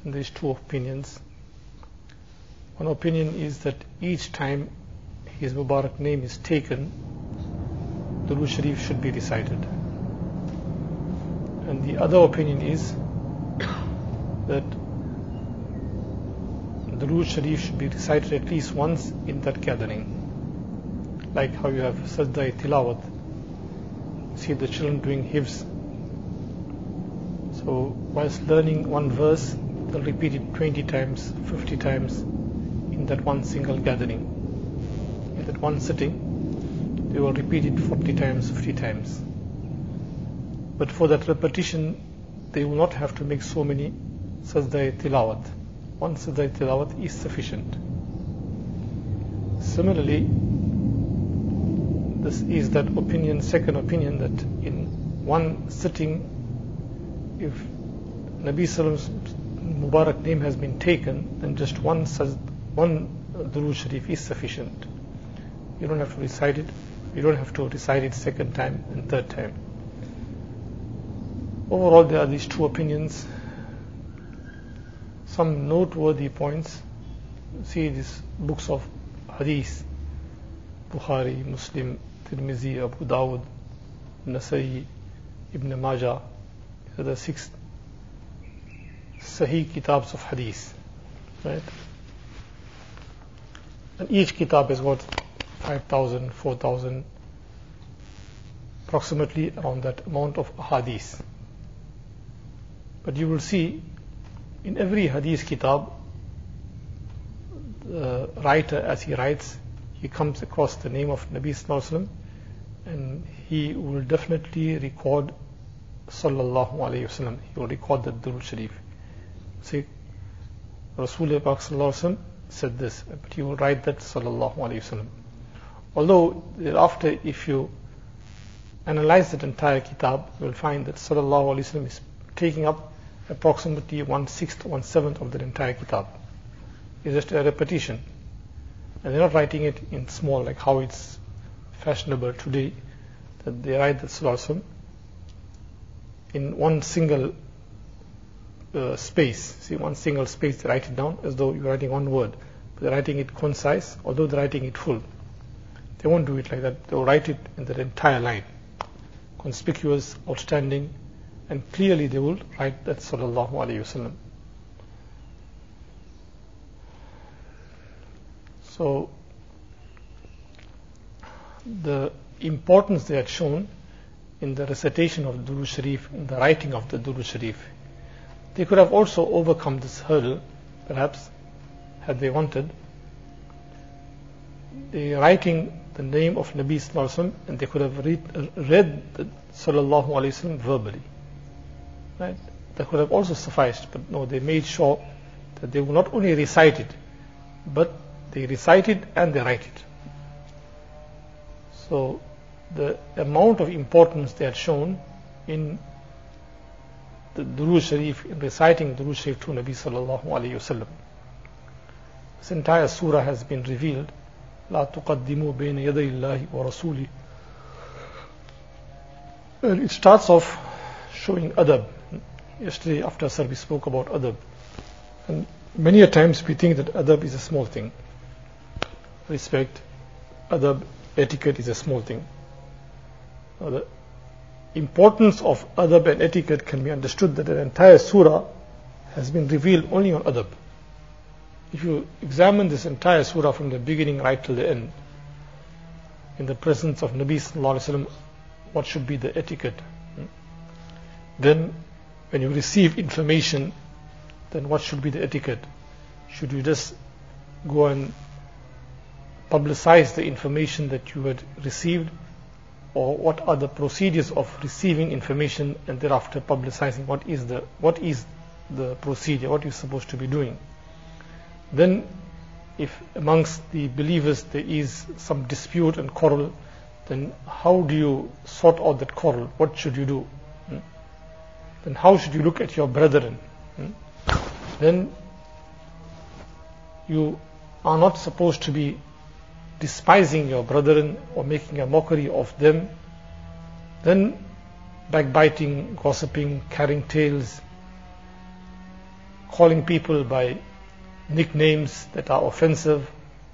and there's two opinions. One opinion is that each time his Mubarak name is taken, Durood Sharif should be recited. And the other opinion is that Durood Sharif should be recited at least once in that gathering. Like how you have Sajda Tilawat, see the children doing hifz. So whilst learning one verse, they'll repeat it 20 times, 50 times in that one single gathering. In that one sitting, they will repeat it 40 times, 50 times. But for that repetition, they will not have to make so many Sajda Tilawat. One Sajda Tilawat is sufficient. Similarly, this is that opinion, second opinion, that in one sitting, if Nabi Sallam's Mubarak name has been taken, then just one Durood Sharif is sufficient. You don't have to recite it. You don't have to recite it second time and third time. Overall, there are these two opinions. Some noteworthy points. See these books of Hadith, Bukhari, Muslim, Tirmizi, Abu Dawud, Nasai, Ibn Majah. These are the 6 Sahih Kitabs of Hadith. Right? And each Kitab has got 5,000, 4,000, approximately around that amount of Hadith. But you will see in every Hadith Kitab, the writer, as he writes, he comes across the name of Nabi Sallallahu Alaihi Wasallam, and he will definitely record Sallallahu Alaihi Wasallam. He will record the Durood Sharif. See, Rasulullah Sallallahu Alaihi Wasallam said this, but he will write that Sallallahu Alaihi Wasallam. Although thereafter, if you analyze that entire Kitab, you will find that Sallallahu Alaihi Wasallam is taking up approximately 1/6, 1/7 of the entire Kitab. It's just a repetition. And they're not writing it in small, like how it's fashionable today, that they write the Sallallahu Alaihi Wasallam in one single space. See, one single space, they write it down as though you're writing one word. But they're writing it concise, although they're writing it full. They won't do it like that. They'll write it in the entire line. Conspicuous, outstanding, and clearly they will write that Sallallahu Alaihi Wasallam. So, the importance they had shown in the recitation of the Durood Sharif, in the writing of the Durood Sharif, they could have also overcome this hurdle, perhaps, had they wanted. They writing the name of Nabi Sallallahu Alaihi Wasallam, and they could have read the Sallallahu Alaihi Wasallam verbally. Right? That could have also sufficed, but no, they made sure that they will not only recite it, but they recite it and they write it. So the amount of importance they had shown in the Durood Sharif, in reciting Durood Sharif to Nabi Sallallahu Alaihi Wasallam. This entire surah has been revealed. لا تقدموا بين يدي الله ورسوله. And it starts off showing adab. Yesterday after Asr we spoke about adab. And many a times we think that adab is a small thing. Respect, adab, etiquette is a small thing. Now the importance of adab and etiquette can be understood that the entire surah has been revealed only on adab. If you examine this entire surah from the beginning right till the end, in the presence of Nabi Sallallahu Alaihi Wasallam, what should be the etiquette? Then when you receive information, then what should be the etiquette? Should you just go and publicize the information that you had received, or what are the procedures of receiving information and thereafter publicizing? What is the procedure? What you're supposed to be doing? Then if amongst the believers there is some dispute and quarrel, then how do you sort out that quarrel? What should you do? Then how should you look at your brethren? Then you are not supposed to be despising your brethren or making a mockery of them. Then backbiting, gossiping, carrying tales, calling people by nicknames that are offensive,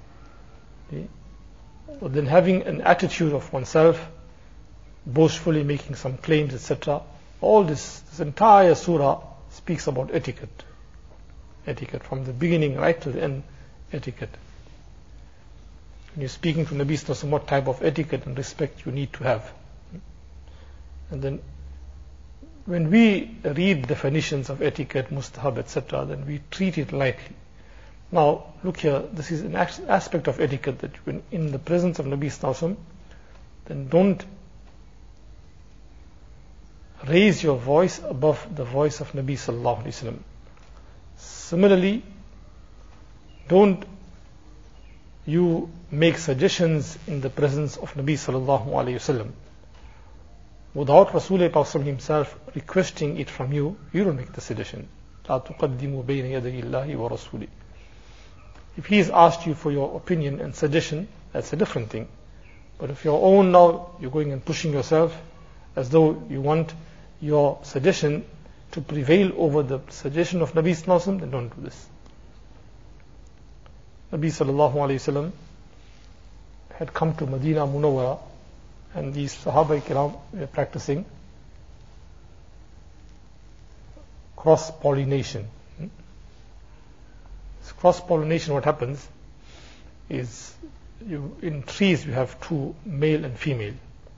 or then having an attitude of oneself, boastfully making some claims, etc. All this entire surah speaks about etiquette. Etiquette, from the beginning right to the end, etiquette. When you're speaking to Nabi Sallallahu Alaihi Wasallam, what type of etiquette and respect you need to have. And then when we read definitions of etiquette, mustahab, etc., then we treat it lightly. Now, look here, this is an aspect of etiquette that when in the presence of Nabi Sallallahu Alaihi Wasallam, then don't raise your voice above the voice of Nabi Sallallahu Alaihi Wasallam. Similarly, don't you make suggestions in the presence of Nabi Sallallahu Alaihi Wasallam. Without Rasulullah himself requesting it from you, you don't make the suggestion. لا تقدموا بين يدي الله ورسوله. If he has asked you for your opinion and suggestion, that's a different thing. But if your own now, you're going and pushing yourself as though you want your suggestion to prevail over the suggestion of Nabi Sallallahu Alaihi Wasallam, then don't do this. Nabi Sallallahu Alaihi Wasallam had come to Medina Munawwara, and these Sahaba Kiram were practicing cross-pollination. This cross-pollination, what happens is, in trees you have two, male and female.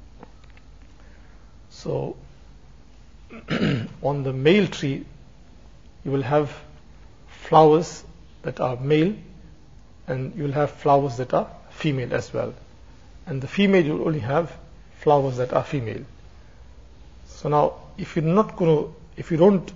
So on the male tree you will have flowers that are male, and you will have flowers that are female as well. And the female, you will only have flowers that are female. So now, if you don't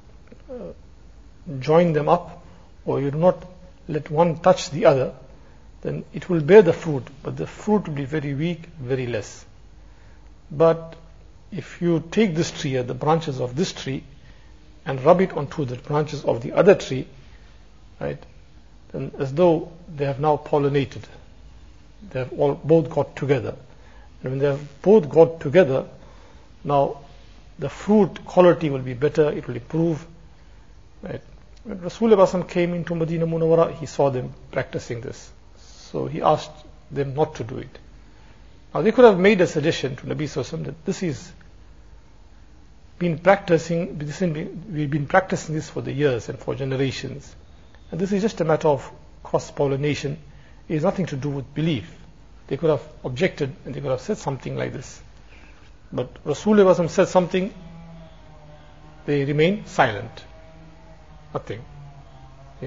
join them up, or you do not let one touch the other, then it will bear the fruit, but the fruit will be very weak, very less. But if you take this tree, the branches of this tree, and rub it onto the branches of the other tree, right, then as though they have now pollinated. They have both got together. And when they have both got together, now the fruit quality will be better, it will improve. Right? When Rasulullah came into Medina Munawwara, he saw them practicing this. So he asked them not to do it. Now they could have made a suggestion to Nabi Sallallahu Alaihi Wasallam that this is we've been practicing this for the years and for generations. And this is just a matter of cross-pollination. It has nothing to do with belief. They could have objected and they could have said something like this. But Rasulullah said something, they remain silent. Nothing. Okay.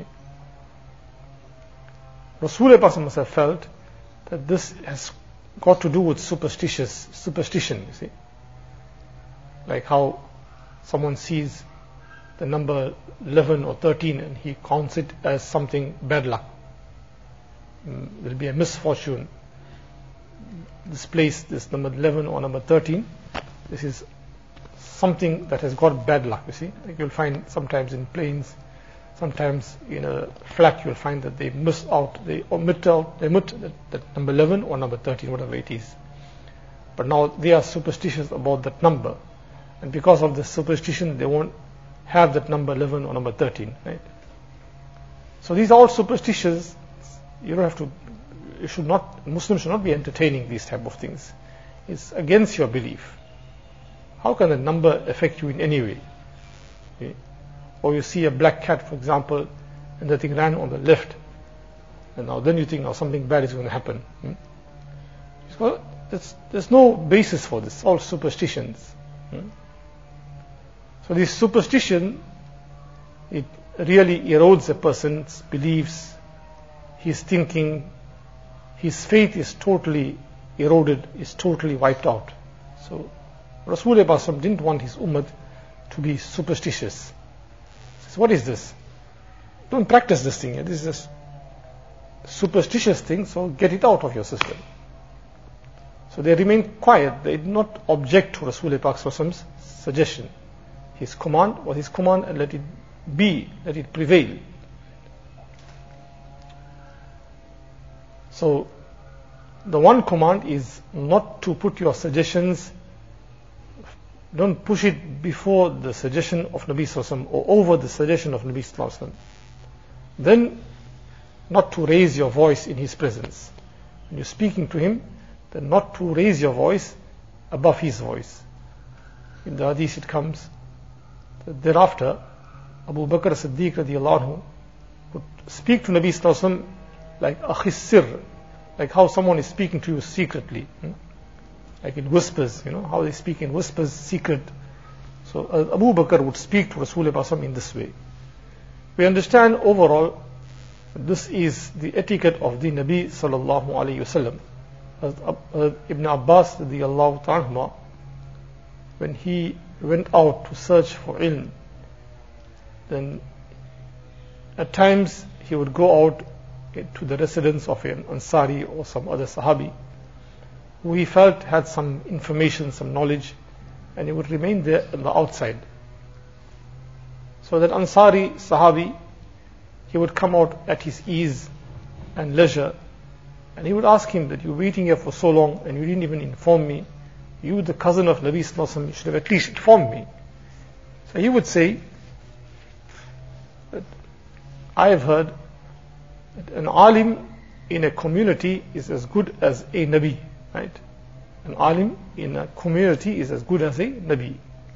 Rasulullah must have felt that this has got to do with superstition, you see. Like how someone sees the number 11 or 13 and he counts it as something bad luck. There will be a misfortune. This place, this number 11 or number 13, this is something that has got bad luck, you see. Like you'll find sometimes in planes, sometimes in a flat, you'll find that they miss out, they omit that number 11 or number 13, whatever it is. But now they are superstitious about that number. And because of the superstition, they won't have that number 11 or number 13, right? So these are all superstitions. Muslims should not be entertaining these type of things. It's against your belief. How can a number affect you in any way? Okay? Or you see a black cat, for example, and the thing ran on the left, and now then you think, now something bad is going to happen. So there's no basis for this. All superstitions. So this superstition, it really erodes a person's beliefs, his thinking, his faith is totally eroded, is totally wiped out. So Rasulullah didn't want his ummah to be superstitious. He says, what is this? Don't practice this thing. This is a superstitious thing, so get it out of your system. So they remained quiet. They did not object to Rasulullah's suggestion. His command was his command, and let it be, let it prevail. So the one command is not to put your suggestions don't push it before the suggestion of Nabi Sallallahu Alaihi Wasallam or over the suggestion of Nabi Sallallahu Alaihi Wasallam. Then not to raise your voice in his presence. When you're speaking to him, then not to raise your voice above his voice. In the hadith it comes that thereafter Abu Bakr as-Siddiq radiyallahu anhu would speak to Nabi Sallallahu Alaihi Wasallam like akhis sirr, like how someone is speaking to you secretly, like in whispers, how they speak in whispers, secret. So Abu Bakr would speak to Rasulullah in this way. We understand overall this is the etiquette of the Nabi sallallahu alaihi wasallam. Ibn Abbas radiyallahu ta'ala, when he went out to search for ilm, then at times he would go out to the residence of an Ansari or some other Sahabi who he felt had some information, some knowledge, and he would remain there on the outside. So that Ansari Sahabi, he would come out at his ease and leisure, and he would ask him that you're waiting here for so long and you didn't even inform me. You, the cousin of Nabi Sallallahu Alaihi Wasallam, you should have at least informed me. So he would say that I have heard that an alim in a community is as good as a Nabi, right? An alim in a community is as good as a Nabi.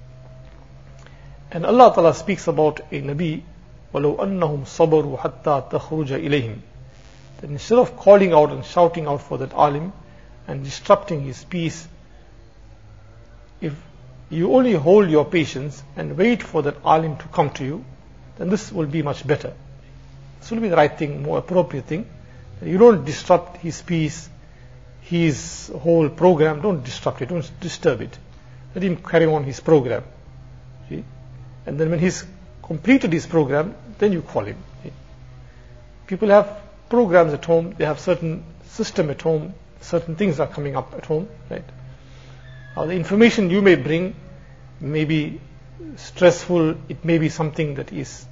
And Allah Ta'ala speaks about a Nabi, وَلَوْ أَنَّهُمْ صَبَرُوا حَتَّى تَخْرُجَ إِلَيْهِمْ. That instead of calling out and shouting out for that alim and disrupting his peace, if you only hold your patience and wait for that alim to come to you, then this will be much better. This will be the right thing, more appropriate thing. You don't disrupt his peace, his whole program, don't disrupt it, don't disturb it. Let him carry on his program. See? And then when he's completed his program, then you call him. See? People have programs at home, they have certain system at home, certain things are coming up at home, right? Now the information you may bring may be stressful, it may be something that is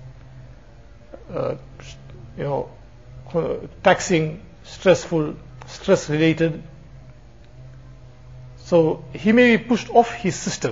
taxing, stressful, stress related. So he may be pushed off his system.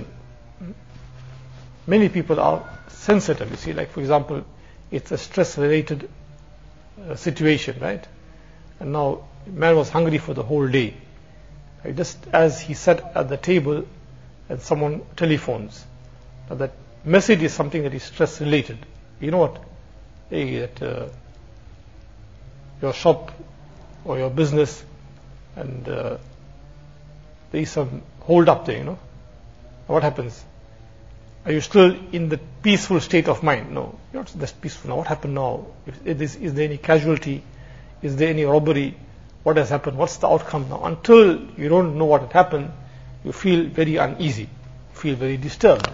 Many people are sensitive, you see, like for example, it's a stress related situation, right? And now man was hungry for the whole day. Right? Just as he sat at the table and someone telephones. Now that message is something that is stress related. You know what? Hey, that your shop or your business and there is some hold up there, What happens? Are you still in the peaceful state of mind? No, you're not just peaceful. Now what happened now? Is there any casualty? Is there any robbery? What has happened? What's the outcome now? Until you don't know what had happened, you feel very uneasy, feel very disturbed.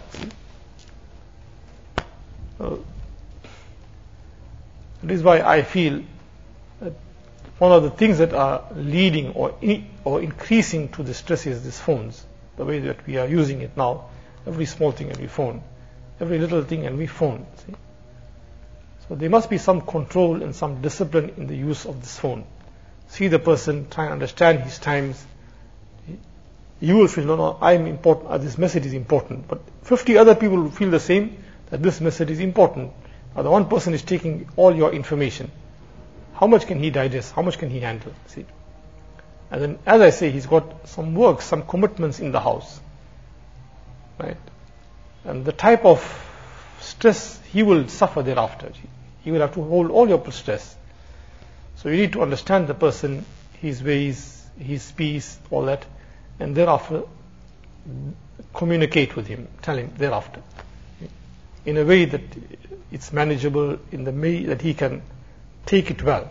That is why I feel that one of the things that are leading or increasing to the stress is these phones, the way that we are using it now. Every small thing and we phone, every little thing and we phone. See? So there must be some control and some discipline in the use of this phone. See the person, try and understand his times. You will feel, no, I'm important, this message is important. But 50 other people will feel the same, that this message is important. Now the one person is taking all your information. How much can he digest? How much can he handle? See? And then, as I say, he's got some work, some commitments in the house. Right? And the type of stress he will suffer thereafter. He will have to hold all your stress. So you need to understand the person, his ways, his peace, all that, and thereafter communicate with him, tell him thereafter. In a way that it's manageable, in the way that he can take it well.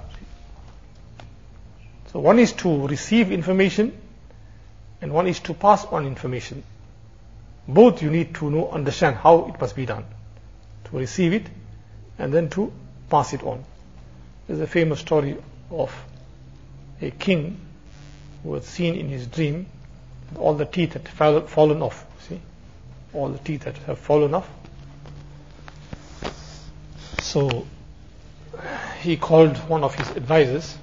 So one is to receive information and one is to pass on information. Both you need to understand how it must be done. To receive it and then to pass it on. There's a famous story of a king who had seen in his dream that all the teeth had fallen off. See? All the teeth that have fallen off. So he called one of his advisors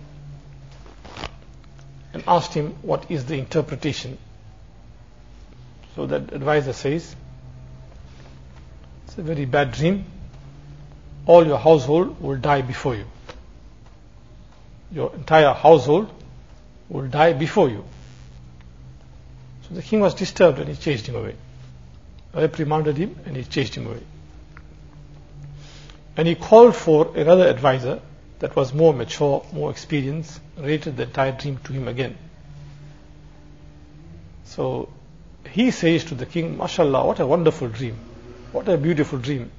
and asked him what is the interpretation. So that advisor says It's a very bad dream. All your household will die before you. Your entire household will die before you. So the king was disturbed and he chased him away. Reprimanded him and he chased him away. And he called for another advisor that was more mature, more experienced, related the entire dream to him again. So he says to the king, "MashaAllah, what a wonderful dream. What a beautiful dream.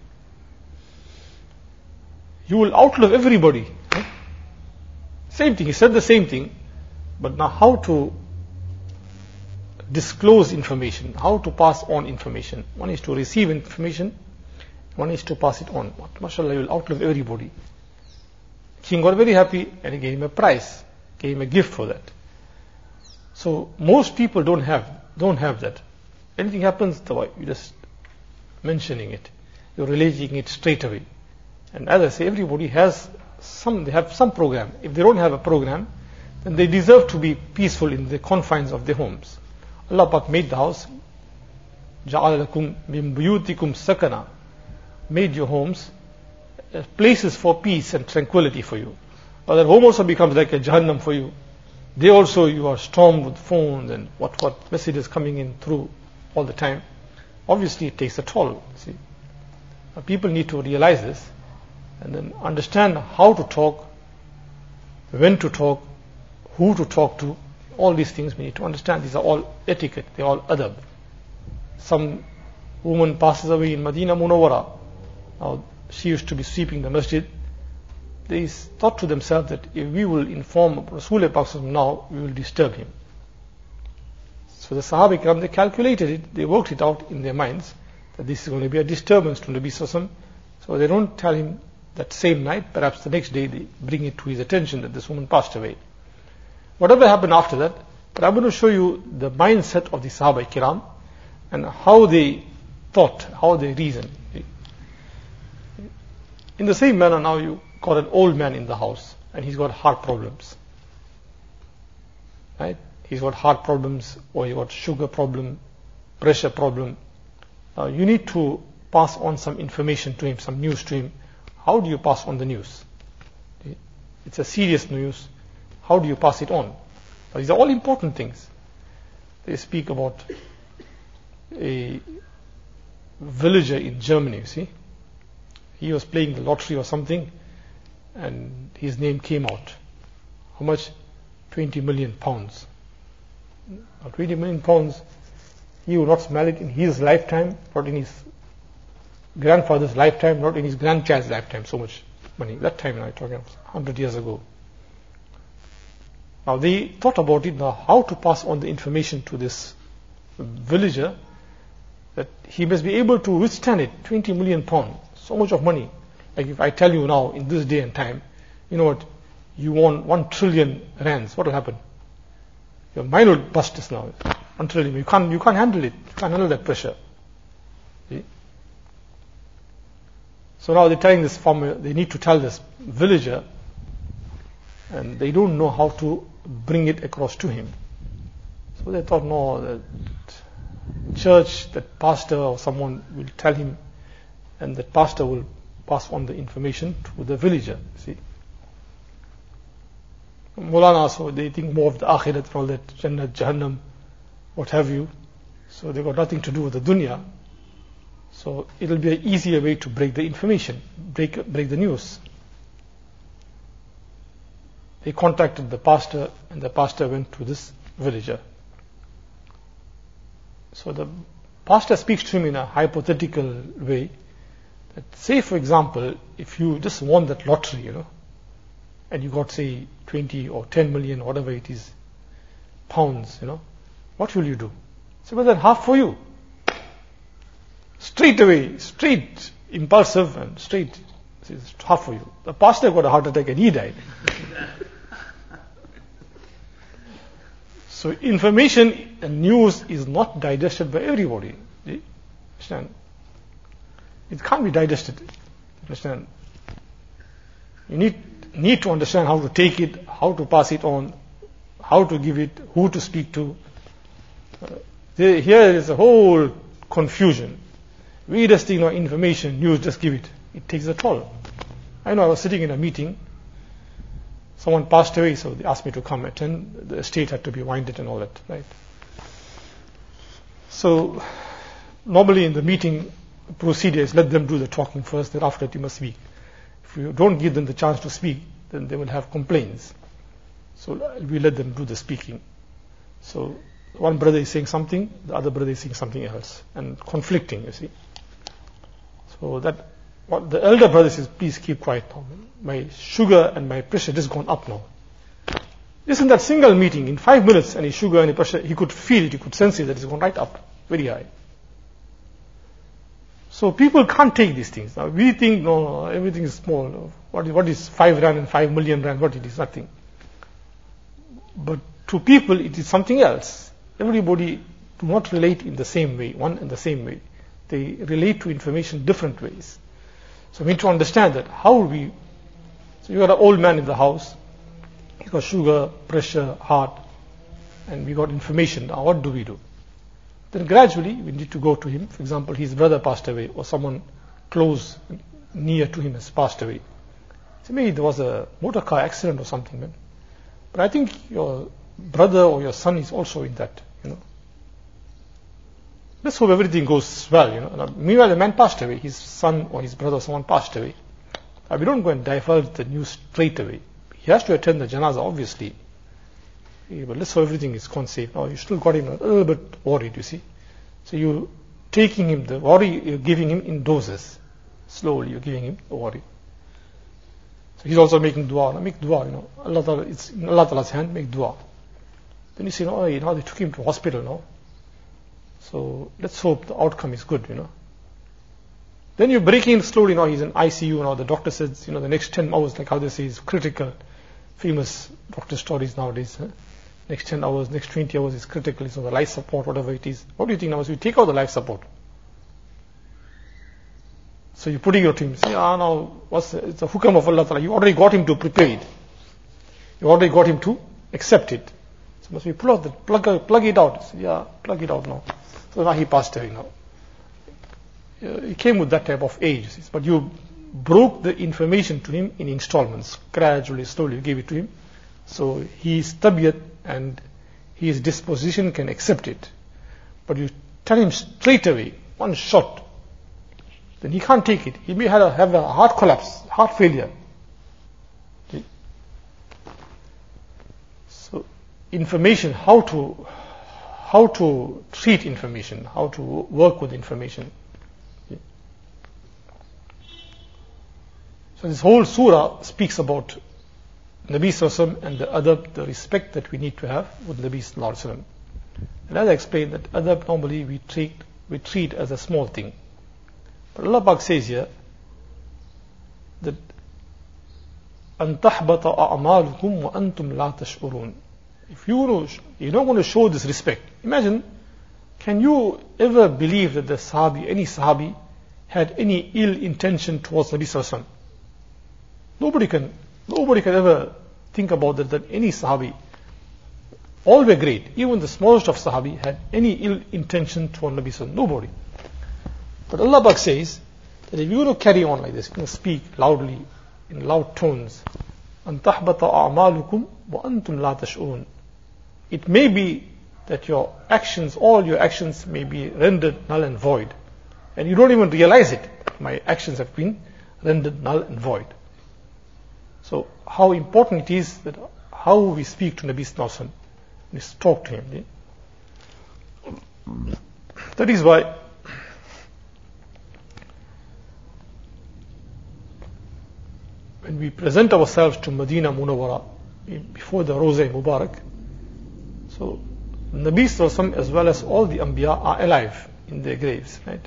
You will outlive everybody." Same thing, he said the same thing, but now how to disclose information, how to pass on information. One is to receive information, one is to pass it on. MashaAllah, you will outlive everybody. King got very happy and he gave him a prize, gave him a gift for that. So most people don't have that. Anything happens, you're just mentioning it, you're relating it straight away. And as I say, everybody has they have some program. If they don't have a program, then they deserve to be peaceful in the confines of their homes. Allah Pak made the house, جَعَلَ لَكُمْ مِنْ بُيُوتِكُمْ سَكَنًا, made your homes places for peace and tranquility for you. Or that home also becomes like a Jahannam for you. They also, you are stormed with phones and what messages coming in through all the time. Obviously it takes a toll. See, people need to realize this and then understand how to talk, when to talk, who to talk to. All these things we need to understand. These are all etiquette, they are all adab. Some woman passes away in Medina Munawwara. Now she used to be sweeping the masjid. They thought to themselves that if we will inform Rasulullah Pak now, we will disturb him. So the Sahaba Ikram, they calculated it, they worked it out in their minds that this is going to be a disturbance to Nabi Sallallahu. So they don't tell him that same night, perhaps the next day they bring it to his attention that this woman passed away. Whatever happened after that, but I'm going to show you the mindset of the Sahaba Ikram and how they thought, how they reasoned. In the same manner, now you got an old man in the house and he's got heart problems. Right? He's got heart problems, or he got sugar problem, pressure problem. Now you need to pass on some information to him, some news to him. How do you pass on the news? It's a serious news. How do you pass it on? These are all important things. They speak about a villager in Germany, you see. He was playing the lottery or something and his name came out. How much? 20 million pounds. Now, 20 million pounds, he would not smell it in his lifetime, not in his grandfather's lifetime, not in his grandchild's lifetime, so much money. That time I'm talking 100 years ago. Now they thought about it, now how to pass on the information to this villager that he must be able to withstand it. 20 million pounds, so much of money. Like if I tell you now in this day and time, you know what, you won 1 trillion rands, what will happen? Your mind will bust just now. 1 trillion, you can't handle it, you can't handle that pressure. See? So now they're telling this farmer, they need to tell this villager, and they don't know how to bring it across to him. So they thought, no, that church, that pastor or someone will tell him, and that pastor will pass on the information to the villager. See, Mulana, so they think more of the akhirat and all that, Jannah, Jahannam, what have you. So they got nothing to do with the dunya. So it'll be an easier way to break the information, break the news. They contacted the pastor and the pastor went to this villager. So the pastor speaks to him in a hypothetical way that, say for example, if you just won that lottery, and you got say 20 or 10 million, whatever it is, pounds, what will you do? So well, then half for you. Straight away, straight, impulsive and straight, half for you. The pastor got a heart attack and he died. So information and news is not digested by everybody. Do you understand? It can't be digested. Understand? You need to understand how to take it, how to pass it on, how to give it, who to speak to. Here is a whole confusion. weirdest thing, information, news, just give it. It takes a toll. I know I was sitting in a meeting, someone passed away, so they asked me to come attend. The estate had to be winded and all that, right? So normally in the meeting procedures, let them do the talking first, then after that you must speak. If you don't give them the chance to speak, then they will have complaints. So we let them do the speaking. So one brother is saying something, the other brother is saying something else, and conflicting, you see. So that what the elder brother says, please keep quiet now. My sugar and my pressure just gone up now. Just in that single meeting, in 5 minutes, and his sugar and his pressure, he could feel it, he could sense it, that it's gone right up, very high. So people can't take these things. Now we think, no, everything is small. What is 5 rand and 5 million rand? What it is? Nothing. But to people, it is something else. Everybody do not relate in the same way, one and the same way. They relate to information different ways. So we need to understand that so you got an old man in the house, he got sugar, pressure, heart, and we got information. Now what do? Then gradually we need to go to him. For example, his brother passed away, or someone close, near to him has passed away. So maybe there was a motor car accident or something, man. But I think your brother or your son is also in that, Let's hope everything goes well, Now, meanwhile, the man passed away. His son or his brother or someone passed away. We don't go and divulge the news straight away. He has to attend the janazah, obviously. But let's hope everything is gone safe. Now, you still got him a little bit worried, you see. So you're taking him the worry, you're giving him in doses. Slowly, you're giving him the worry. So he's also making dua. Now, make dua, Allah Ta'ala, it's in Allah Ta'ala's hand, make dua. Then you say, now they took him to hospital now. So let's hope the outcome is good, Then you break in slowly, he's in ICU now. The doctor says, the next 10 hours, like how they say, is critical. Famous doctor stories nowadays. Next 10 hours, next 20 hours is critical. So the life support, whatever it is. What do you think now? So you take out the life support. So you're putting your team. Say, now, it's a hukam of Allah Ta'ala. You already got him to prepare it. You already got him to accept it. So must we pull out plug it out. Say, plug it out now. So now he passed away now. He came with that type of age. But you broke the information to him in installments. Gradually, slowly you gave it to him. So his tabiat and his disposition can accept it. But you tell him straight away, one shot, then he can't take it. He may have a heart collapse, heart failure. Okay. So information, how to treat information, how to work with information. Okay. So this whole surah speaks about Nabi Sallallahu Alaihi Wasallam and the adab, the respect that we need to have with Nabi Sallallahu Alaihi Wasallam. And as I explained, that adab normally we treat as a small thing. But Allah Pak says here that أَن تَحْبَطَ أَعْمَالُكُمْ وَأَنْتُمْ لَا تَشْعُرُونَ. If you're not going to show this respect, imagine, can you ever believe that any Sahabi had any ill intention towards Nabi Sallallahu Alaihi Wasallam? Nobody can ever think about that any Sahabi, all were great, even the smallest of Sahabi had any ill intention toward Nabi Sallallahu Alaihi Wasallam. Nobody. But Allah Pak says that if you're going to carry on like this, you're going to speak loudly, in loud tones, أَن تَحْبَطَ أَعْمَالُكُمْ وَأَنْتُمْ لَا تَشْعُرُونَ. It may be that all your actions may be rendered null and void. And you don't even realize it. My actions have been rendered null and void. So how important it is that how we speak to Nabi Sallallahu Alaihi Wasallam, we talk to him. That is why when we present ourselves to Medina Munawwara before the Roza Mubarak, so Nabi Sallallahu Alaihi Wasallam as well as all the Anbiya are alive in their graves, right?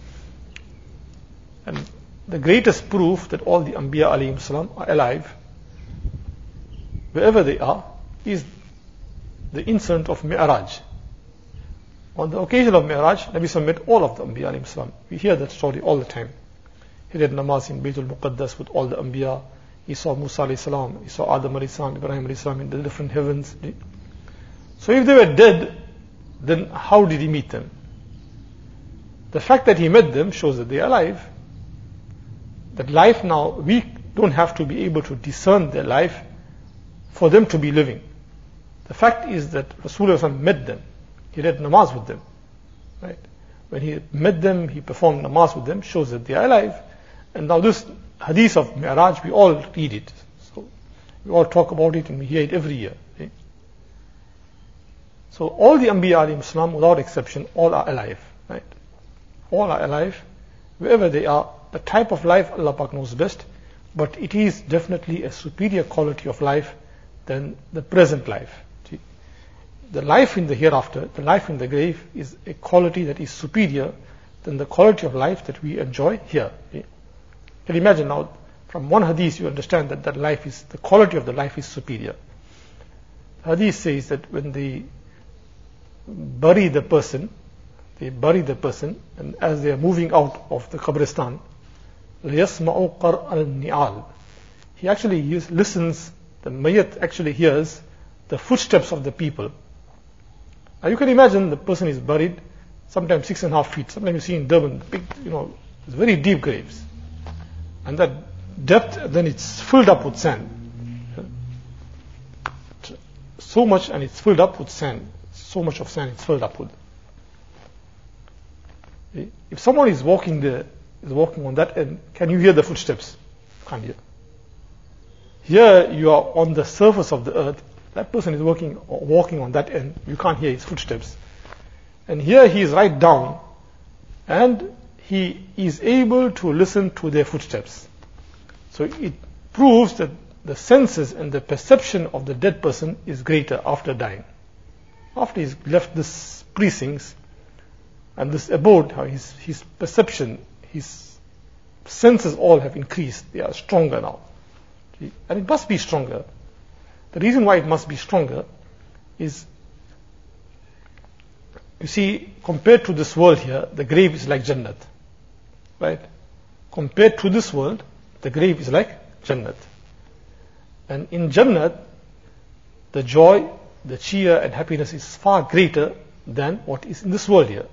And the greatest proof that all the Anbiya alayhim salam are alive, wherever they are, is the incident of Mi'raj. On the occasion of Mi'raj, Nabi Sallallahu met all of the Anbiya alayhim salam. We hear that story all the time. He read namaz in Baytul Muqaddas with all the Anbiya. He saw Musa alayhi salam, he saw Adam alayhi salam, Ibrahim alayhi salam in the different heavens. So if they were dead, then how did he meet them? The fact that he met them shows that they are alive. That life now, we don't have to be able to discern their life for them to be living. The fact is that Rasulullah met them. He read namaz with them. Right? When he met them, he performed namaz with them, shows that they are alive. And now this hadith of Mi'raj, we all read it. So we all talk about it and we hear it every year. Right? So all the Anbiya alayhim salam, without exception, all are alive. Right? All are alive, wherever they are. The type of life Allah Pak knows best, but it is definitely a superior quality of life than the present life. See? The life in the hereafter, the life in the grave, is a quality that is superior than the quality of life that we enjoy here. See? Can you imagine now, from one hadith you understand that the quality of the life is superior. The hadith says that when they bury the person, and as they are moving out of the Qabristan, لَيَسْمَعُ قَرْءَ النِّعَالِ, he actually listens, the Mayyat actually hears the footsteps of the people. Now you can imagine the person is buried, sometimes 6.5 feet, sometimes you see in Durban, big, it's very deep graves. And that depth, then it's filled up with sand. So much, and it's filled up with sand. So much of sand it's filled up with. If someone is walking there, is walking on that end, can you hear the footsteps? Can't hear. Here you are on the surface of the earth. That person is walking on that end. You can't hear his footsteps. And here he is right down, and he is able to listen to their footsteps. So it proves that the senses and the perception of the dead person is greater after dying. After he's left this precincts and this abode, how his perception, his senses all have increased. They are stronger now. And it must be stronger. The reason why it must be stronger is, you see, compared to this world here, the grave is like Jannat. Right? Compared to this world, the grave is like Jannat. And in Jannat, the joy, the cheer and happiness is far greater than what is in this world here.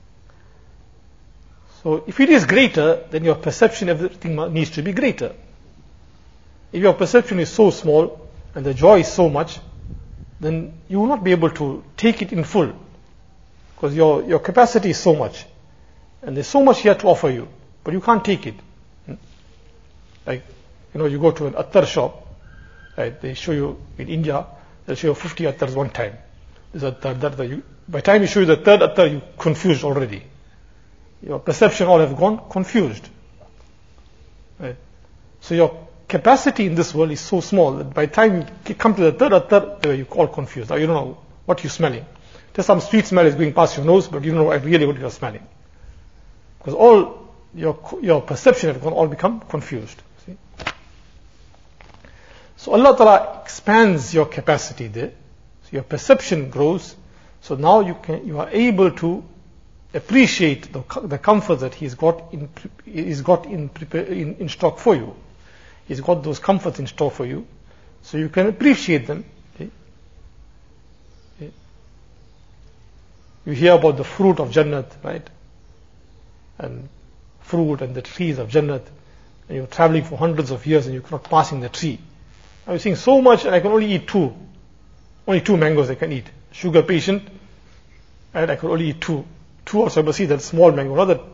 So if it is greater, then your perception of everything needs to be greater. If your perception is so small and the joy is so much, then you will not be able to take it in full, because your capacity is so much and there's so much here to offer you, but you can't take it. Like, you go to an attar shop, right? They show you in India, they'll show you 50 attars one time. This attar, that attar. By the time you show you the third attar, you're confused already. Your perception all have gone confused. Right? So your capacity in this world is so small that by the time you come to the third attar, you're all confused. Now you don't know what you're smelling. Just some sweet smell is going past your nose, but you don't know really what you're smelling. Because all your perception have all become confused. See? So Allah Ta'ala expands your capacity there. So your perception grows. So now you are able to appreciate the comfort that He's got in stock for you. He's got those comforts in store for you, so you can appreciate them. Okay? Okay. You hear about the fruit of Jannat, right? And fruit and the trees of Jannat, and you're traveling for hundreds of years and you're not passing the tree. I was saying so much, and I can only eat two. Only 2 mangoes I can eat. Sugar patient, and I could only eat 2. 2 also, but see that small mango, not that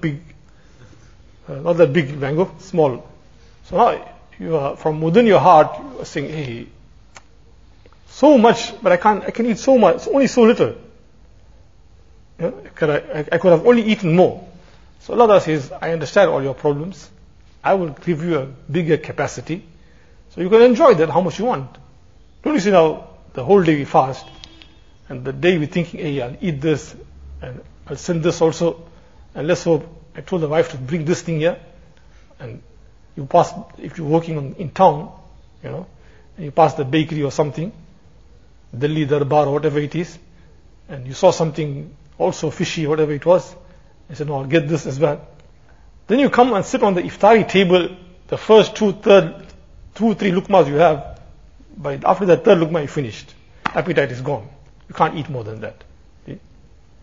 big mango, small. So now you are, from within your heart, you are saying, hey, so much, but I can eat so much, it's only so little. I could have only eaten more. So Allah says, I understand all your problems. I will give you a bigger capacity, so you can enjoy that how much you want. Don't you see now, the whole day we fast, and the day we're thinking, hey, I'll eat this, and I'll send this also, and let's hope, I told the wife to bring this thing here, and you pass, if you're working in town, and you pass the bakery or something, Delhi Darbar or whatever it is, and you saw something also fishy, whatever it was, I said, no, I'll get this as well. Then you come and sit on the iftari table, the first 2, 3 lukmas you have, but after that third lukma you finished. Appetite is gone. You can't eat more than that. See?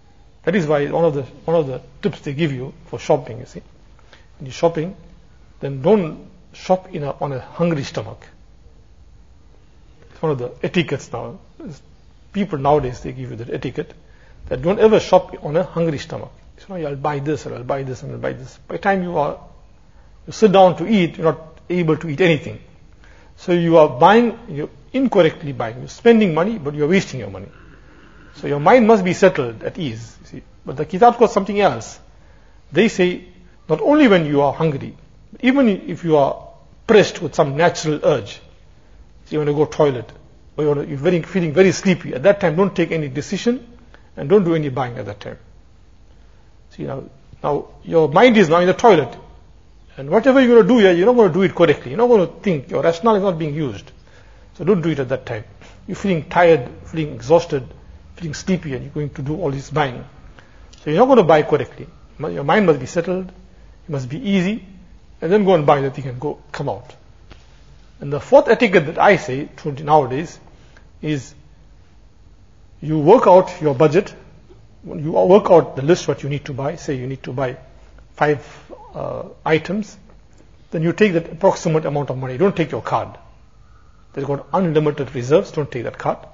That is why one of the tips they give you for shopping, you see, when you're shopping, then don't shop on a hungry stomach. It's one of the etiquettes now. People nowadays, they give you that etiquette that don't ever shop on a hungry stomach. So, I'll buy this, or I'll buy this, and I'll buy this. By the time you sit down to eat, you're not able to eat anything. So you are buying, you're incorrectly buying. You're spending money, but you're wasting your money. So your mind must be settled at ease. You see. But the kitab got something else. They say, not only when you are hungry, even if you are pressed with some natural urge, so you want to go toilet, or you're feeling very sleepy, at that time don't take any decision and don't do any buying at that time. See, now your mind is now in the toilet, and whatever you're going to do here, you're not going to do it correctly. You're not going to think. Your rationale is not being used. So don't do it at that time. You're feeling tired, feeling exhausted, feeling sleepy, and you're going to do all this buying. So you're not going to buy correctly. Your mind must be settled. It must be easy, and then go and buy that thing and come out. And the fourth etiquette that I say nowadays is you work out your budget. When you work out the list what you need to buy, say you need to buy 5 items, then you take that approximate amount of money. Don't take your card. They've got unlimited reserves. Don't take that card.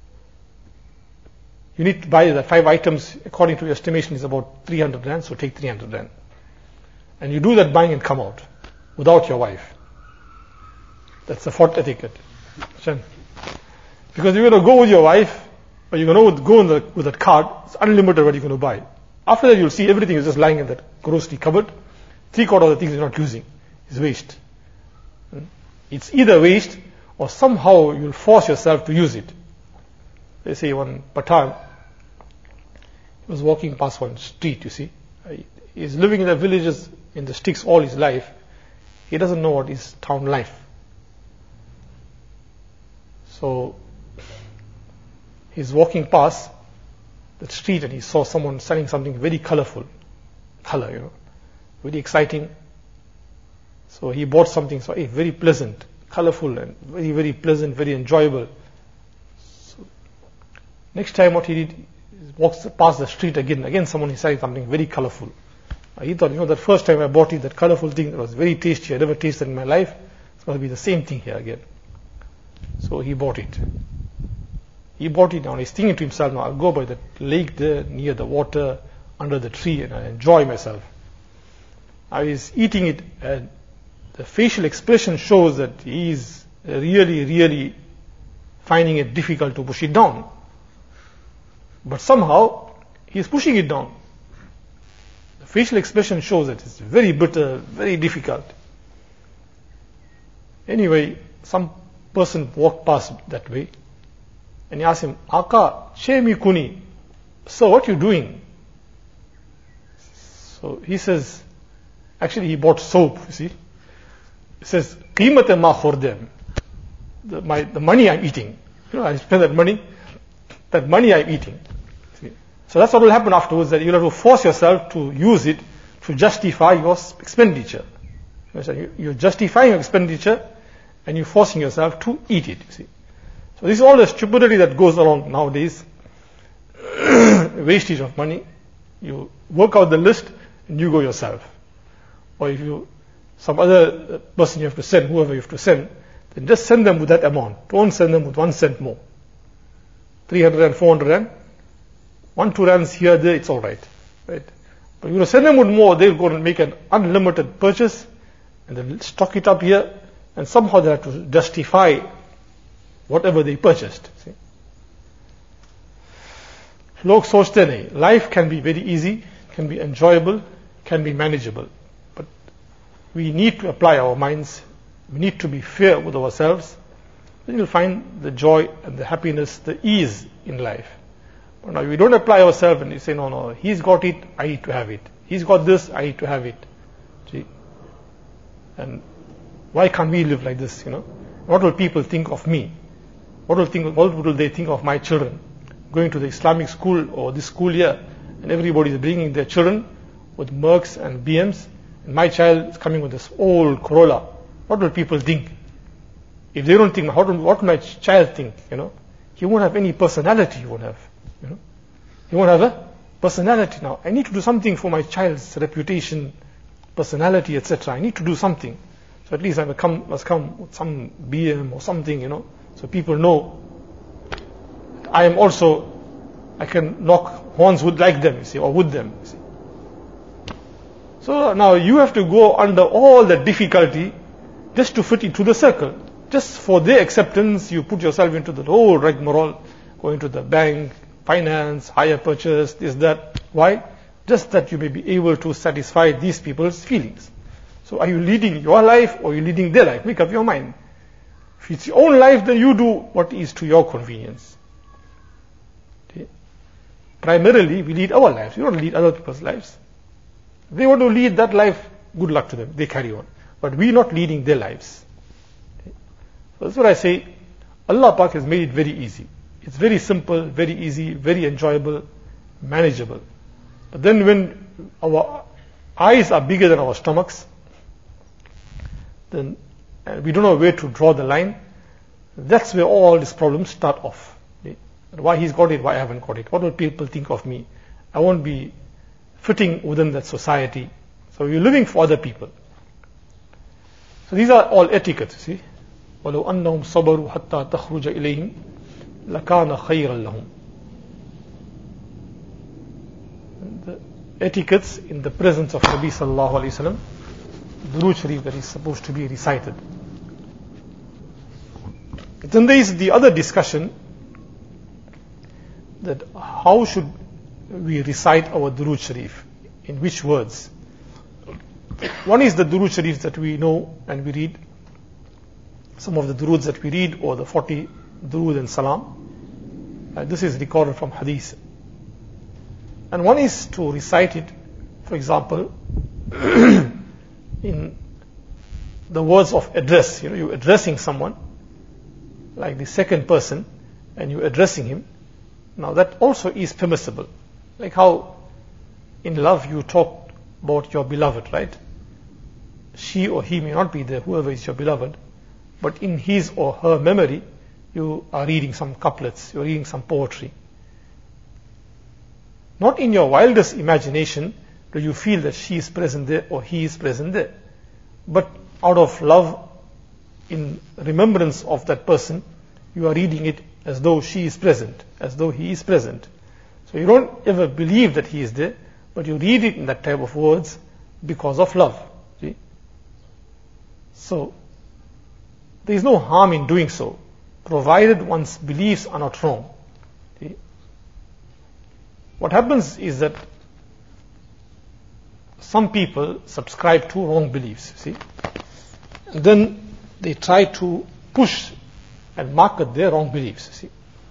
You need to buy the 5 items according to your estimation is about 300 rand, so take 300 rand. And you do that buying and come out without your wife. That's the fourth etiquette. Because you're going to go with your wife, or you're going to go with that card, it's unlimited what you're going to buy. After that, you'll see everything is just lying in that grocery cupboard. 3/4 of the things you're not using is waste. It's either waste or somehow you'll force yourself to use it. They say one Pathan, he was walking past one street, you see. He's living in the villages, in the sticks all his life. He doesn't know what is town life. So, he's walking past the street and he saw someone selling something very colorful. Color, very exciting. So he bought something very pleasant, colorful, and very, very pleasant, very enjoyable. So next time what he did, he walks past the street again someone is selling something very colorful. He thought, that first time I bought it, that colorful thing, that was very tasty, I never tasted in my life, it's going to be the same thing here again. So he bought it. He bought it now, and he's thinking to himself, now I'll go by the lake there, near the water, under the tree, and I enjoy myself. I was eating it, and the facial expression shows that he is really, really finding it difficult to push it down. But somehow, he is pushing it down. The facial expression shows that it's very bitter, very difficult. Anyway, some person walked past that way, and he asked him, Aka, Chemi Kuni, so what are you doing? So he says, actually he bought soap, you see. He says, Qimate ma khordem, the money I'm eating. I spend that money I'm eating. See? So that's what will happen afterwards, that you'll have to force yourself to use it to justify your expenditure. You're justifying your expenditure and you're forcing yourself to eat it, you see. So this is all the stupidity that goes along nowadays. Wastage of money. You work out the list and you go yourself. Or if some other person you have to send, whoever you have to send, then just send them with that amount. Don't send them with 1 cent more. 300 and 400 rand. 1-2 rands here, there, it's alright. Right? But you send them with more, they'll go and make an unlimited purchase and they'll stock it up here, and somehow they have to justify whatever they purchased. See? Log sochte nahi. Life can be very easy, can be enjoyable, can be manageable. But we need to apply our minds. We need to be fair with ourselves. Then you'll find the joy and the happiness, the ease in life. But now we don't apply ourselves and you say, no, he's got it, I need to have it. He's got this, I need to have it. See? And why can't we live like this, What will people think of me? What will they think of my children? Going to the Islamic school or this school here, and everybody is bringing their children with Mercs and BMs, and my child is coming with this old Corolla. What will people think? If they don't think, what will my child think? He won't have any personality. He won't have. He won't have a personality now. I need to do something for my child's reputation, personality, etc. I need to do something. So at least I must come with some BM or something, so people know I am also, I can knock horns with like them, or with them, So now you have to go under all that difficulty just to fit into the circle. Just for their acceptance, you put yourself into the whole rigmarole, going to the bank, finance, hire purchase, this, that. Why? Just that you may be able to satisfy these people's feelings. So are you leading your life or are you leading their life? Make up your mind. If it's your own life, then you do what is to your convenience. Okay. Primarily, we lead our lives. We don't lead other people's lives. If they want to lead that life, good luck to them. They carry on. But we're not leading their lives. Okay. So that's what I say. Allah Pak has made it very easy. It's very simple, very easy, very enjoyable, manageable. But then when our eyes are bigger than our stomachs, then we don't know where to draw the line. That's where all these problems start off. Why he's got it, why I haven't got it. What will people think of me? I won't be fitting within that society. So you're living for other people. So these are all etiquettes, see. وَلَوْ أَنَّهُمْ صَبَرُوا حَتَّى تَخْرُجَ إِلَيْهِمْ لَكَانَ خَيْرًا لَهُمْ. The etiquettes in the presence of Nabi sallallahu alayhi wa sallam, Durood Sharif that is supposed to be recited. Then there is the other discussion that how should we recite our Durood Sharif, in which words. One is the Durood Sharif that we know and we read, some of the Duroods that we read, or the 40 Durood and Salam. This is recorded from Hadith. And one is to recite it, for example, in the words of address. You're addressing someone, like the second person, and you're addressing him. Now that also is permissible. Like how in love you talk about your beloved, right? She or he may not be there, whoever is your beloved, but in his or her memory, you are reading some couplets, you're reading some poetry. Not in your wildest imagination do you feel that she is present there or he is present there. But out of love, in remembrance of that person, you are reading it as though she is present, as though he is present. So you don't ever believe that he is there, but you read it in that type of words because of love. See? So there is no harm in doing so, provided one's beliefs are not wrong. See? What happens is that some people subscribe to wrong beliefs, see? And then they try to push and market their wrong beliefs, see?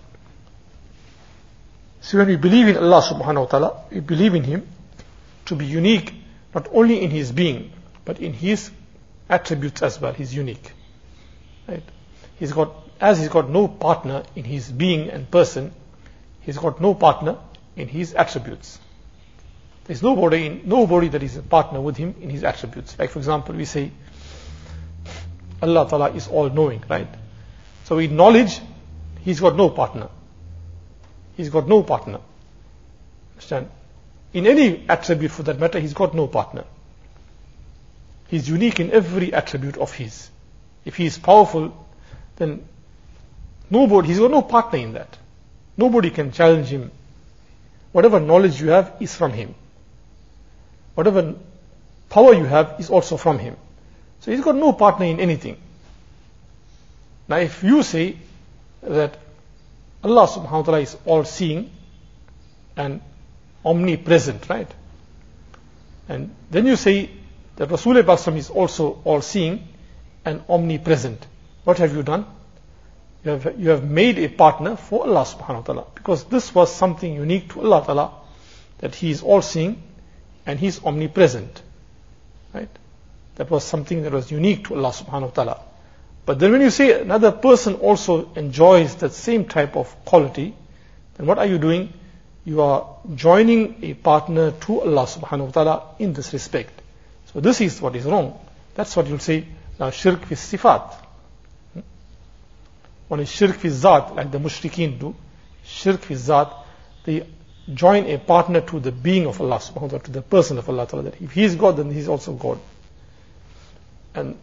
So when we believe in Allah subhanahu wa ta'ala, we believe in Him to be unique, not only in His being, but in His attributes as well. He's unique. Right? He's got no partner in His being and person, He's got no partner in His attributes. There's nobody that is a partner with Him in His attributes. Like for example, we say, Allah Ta'ala is all-knowing, right? So in knowledge, He's got no partner. He's got no partner. Understand? In any attribute for that matter, He's got no partner. He's unique in every attribute of His. If He is powerful, then He's got no partner in that. Nobody can challenge Him. Whatever knowledge you have is from Him. Whatever power you have is also from Him. So He's got no partner in anything. Now if you say that Allah subhanahu wa ta'ala is all-seeing and omnipresent, right? And then you say that Rasulullah is also all-seeing and omnipresent. What have you done? You have made a partner for Allah subhanahu wa ta'ala, because this was something unique to Allah ta'ala, that He is all-seeing and He is omnipresent, right? That was something that was unique to Allah subhanahu wa ta'ala. But then when you say another person also enjoys that same type of quality, then what are you doing? You are joining a partner to Allah subhanahu wa ta'ala in this respect. So this is what is wrong. That's what you'll say, now shirk fi sifat. One is shirk fi zat, like the mushrikeen do. Shirk fi zat, they join a partner to the being of Allah subhanahu wa ta'ala, to the person of Allah ta'ala, that if He is God, then He is also God. And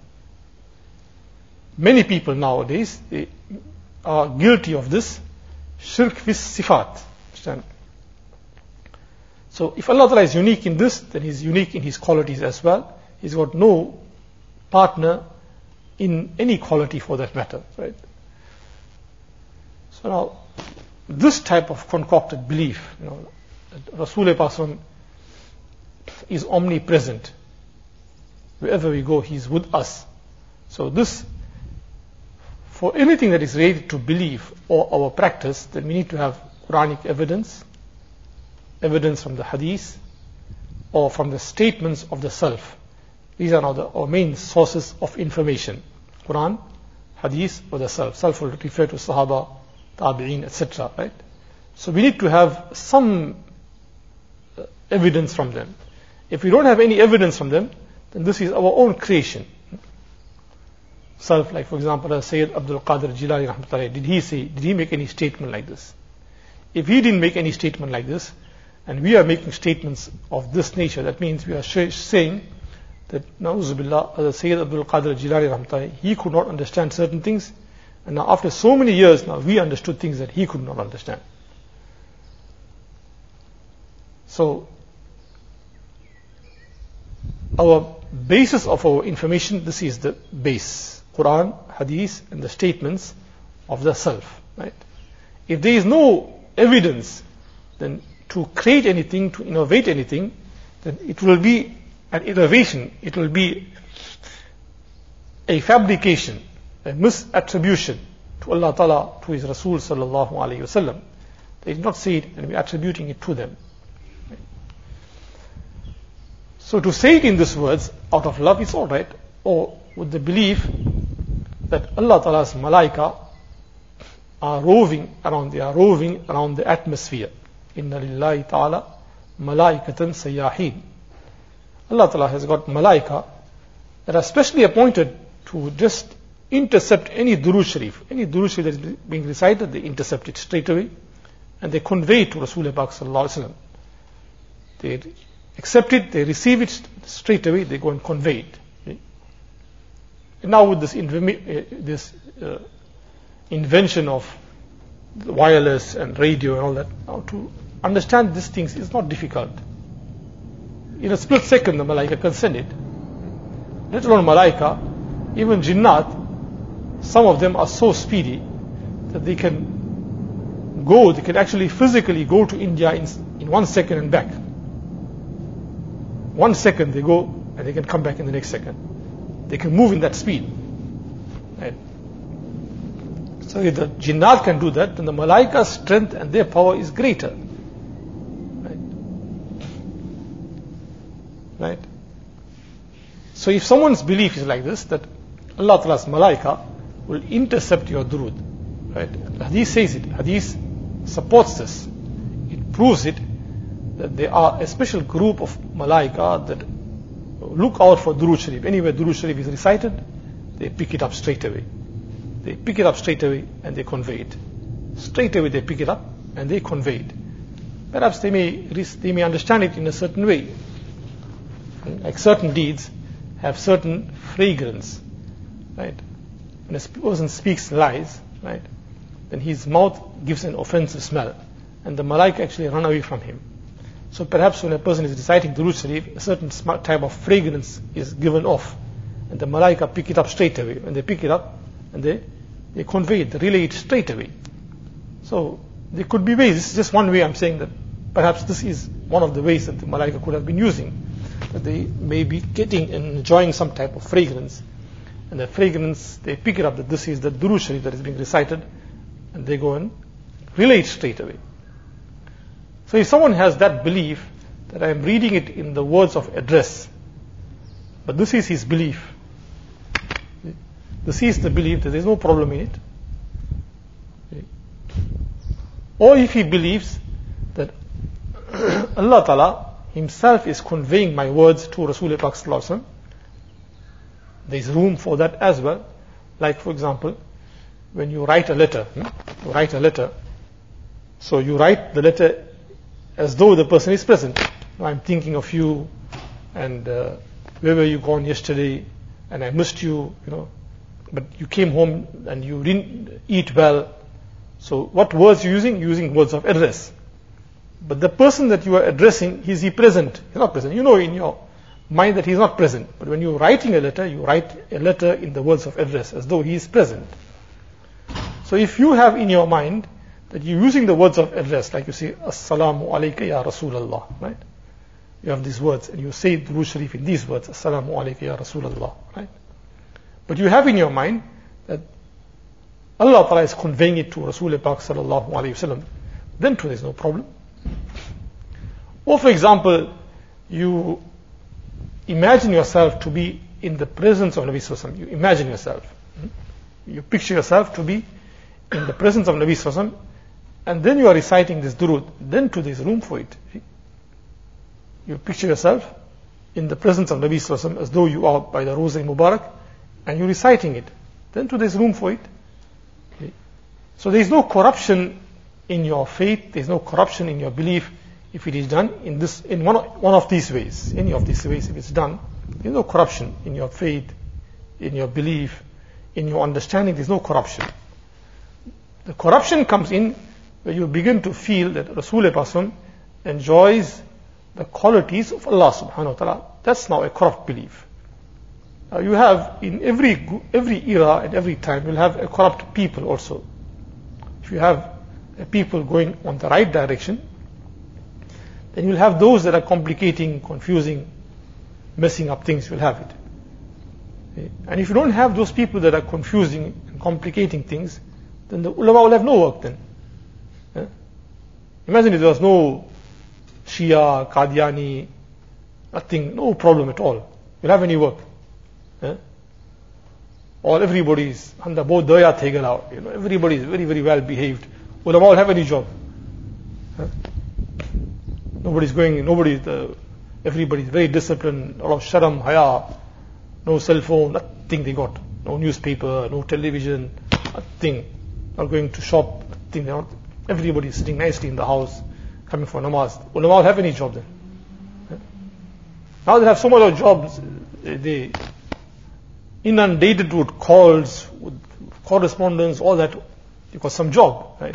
many people nowadays, they are guilty of this shirk fi sifat. Understand? So if Allah ta'ala is unique in this, then He is unique in His qualities as well. He's got no partner in any quality for that matter, right? So now, this type of concocted belief, that Rasulullah is omnipresent. Wherever we go, He is with us. So this, for anything that is related to belief or our practice, then we need to have Quranic evidence from the hadith, or from the statements of the Salaf. These are now our main sources of information. Quran, hadith, or the Salaf. Salaf will refer to Sahaba, Tabi'een, etc. Right? So we need to have some evidence from them. If we don't have any evidence from them, then this is our own creation. Salaf, like for example, Sayyid Abdul Qadir Jilani Rahmatullahi, did he make any statement like this? If he didn't make any statement like this, and we are making statements of this nature, that means we are saying that Na'uzubillah, Sayyid Abdul Qadir Jilani Rahmatullahi, he could not understand certain things, and now after so many years now we understood things that he could not understand. So our basis of our information, this is the base: Quran, Hadith, and the statements of the Salaf. Right? If there is no evidence, then to create anything, to innovate anything, then it will be an innovation. It will be a fabrication, a misattribution to Allah Ta'ala, to His Rasul Sallallahu Alaihi Wasallam. They did not say it, and we are attributing it to them. So to say it in these words, out of love, is alright, or with the belief that Allah Ta'ala's malaika are roving around the atmosphere. Inna lillahi ta'ala malaikatan sayyahin. Allah Ta'ala has got malaika that are specially appointed to just intercept any durood sharif. Any durood sharif that is being recited, they intercept it straight away, and they convey it to Rasulullah Sallallahu Alaihi Wasallam. They accept it, they receive it straight away, they go and convey it. And now with this invention of the wireless and radio and all that, now to understand these things is not difficult. In a split second the malaika can send it. Let alone malaika, even jinnat, some of them are so speedy that they can actually physically go to India in 1 second and back. 1 second they go and they can come back in the next second. They can move in that speed. Right? So if the jinnat can do that, then the malaika's strength and their power is greater. Right? So if someone's belief is like this, that Allah Ta'ala's malaika will intercept your durood, right? Hadith says it. Hadith supports this. It proves it, that there are a special group of malaika that look out for durood sharif. Anywhere durood sharif is recited, they pick it up straight away. They pick it up straight away and they convey it. Straight away they pick it up and they convey it. Perhaps they may understand it in a certain way. Like certain deeds have certain fragrance, right? When a person speaks lies, right, then his mouth gives an offensive smell, and the malaika actually run away from him. So perhaps when a person is reciting Durood Sharif, a certain type of fragrance is given off, and the malaika pick it up straight away. When they pick it up, and they convey it, they relay it straight away. So there could be ways. This is just one way. I'm saying that perhaps this is one of the ways that the malaika could have been using. That they may be getting and enjoying some type of fragrance, and the fragrance, they pick it up that this is the Durood Sharif that is being recited, and they go and relay it straight away. So if someone has that belief that I am reading it in the words of address, but this is his belief, this is the belief that there is no problem in it, or if he believes that Allah Ta'ala Himself is conveying my words to Rasulullah Sallallahu Alaihi Wasallam, there is room for that as well. Like for example, when you write a letter, so you write the letter as though the person is present. I'm thinking of you, and where were you gone yesterday, and I missed you, but you came home and you didn't eat well. So what words are you using? You're using words of address. But the person that you are addressing, is he present? He's not present. You know in your mind that he's not present. But when you're writing a letter, you write a letter in the words of address, as though he is present. So if you have in your mind that you're using the words of address, like you say, Assalamu alayka ya Rasulallah, right? You have these words, and you say Durood Sharif in these words, Assalamu alayka ya Rasulallah, right? But you have in your mind that Allah Ta'ala is conveying it to Rasul Pak sallallahu alayhi wasallam, then too there's no problem. Or for example, you imagine yourself to be in the presence of Nabi sallallahu alayhi wasallam. You imagine yourself. You picture yourself to be in the presence of Nabi sallallahu alayhi wasallam, and then you are reciting this durood, then too there's room for it. You picture yourself in the presence of Nabi sallallahu alayhi wasallam as though you are by the Roza Mubarak, and you're reciting it, then too there's room for it. So there is no corruption in your faith, there is no corruption in your belief if it is done in one of these ways. Any of these ways, if it's done, there is no corruption in your faith, in your belief, in your understanding. There is no corruption. The corruption comes in where you begin to feel that Rasulullah enjoys the qualities of Allah subhanahu wa ta'ala. That's now a corrupt belief. You have in every era and every time, you'll have a corrupt people also. If you have people going on the right direction, then you'll have those that are complicating, confusing, messing up things. You'll have it. And if you don't have those people that are confusing and complicating things, then the ulama will have no work then. Imagine if there was no Shia, Qadiani, nothing, no problem at all. You'll have any work. Or everybody's under both daya thegala, everybody is very, very well behaved. Ulama will have any job. Everybody's very disciplined, a lot of sharam, haya, no cell phone, nothing they got. No newspaper, no television, nothing. Not going to shop, nothing. Everybody's sitting nicely in the house, coming for namaz. Ulama will have any job then. Now they have so much of jobs, they inundated with calls, with correspondence, all that, because some job, right?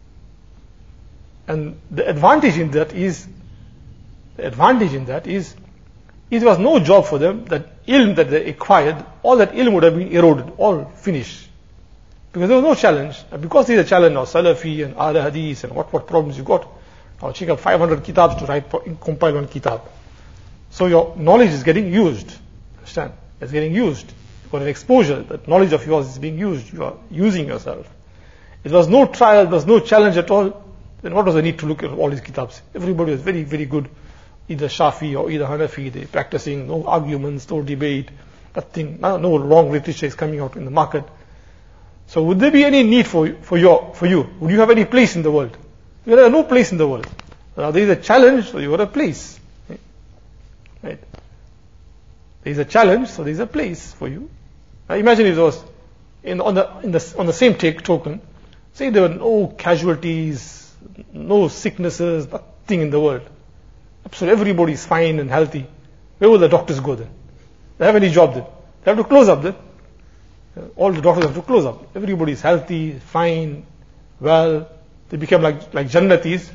And the advantage in that is, if there was no job for them, that ilm that they acquired, all that ilm would have been eroded, all finished. Because there was no challenge. And because there is a challenge now, Salafi and Ahl Hadith and what problems you got. Now check out 500 kitabs to compile one kitab. So your knowledge is getting used. Understand? It's getting used. You've got an exposure. That knowledge of yours is being used. You are using yourself. If there was no trial, there was no challenge at all, then what was the need to look at all these kitabs? Everybody was very, very good. Either Shafi or either Hanafi. They're practicing, no arguments, no debate, nothing, no wrong literature is coming out in the market. So would there be any need for you? Would you have any place in the world? You have no place in the world. Now there is a challenge, so you have a place. Right? There is a challenge, so there is a place for you. Now imagine if there was, on the same token, say there were no casualties, no sicknesses, nothing in the world. Absolutely everybody is fine and healthy. Where will the doctors go then? They have any job then? They have to close up then. All the doctors have to close up. Everybody is healthy, fine, well. They become like Jannatis.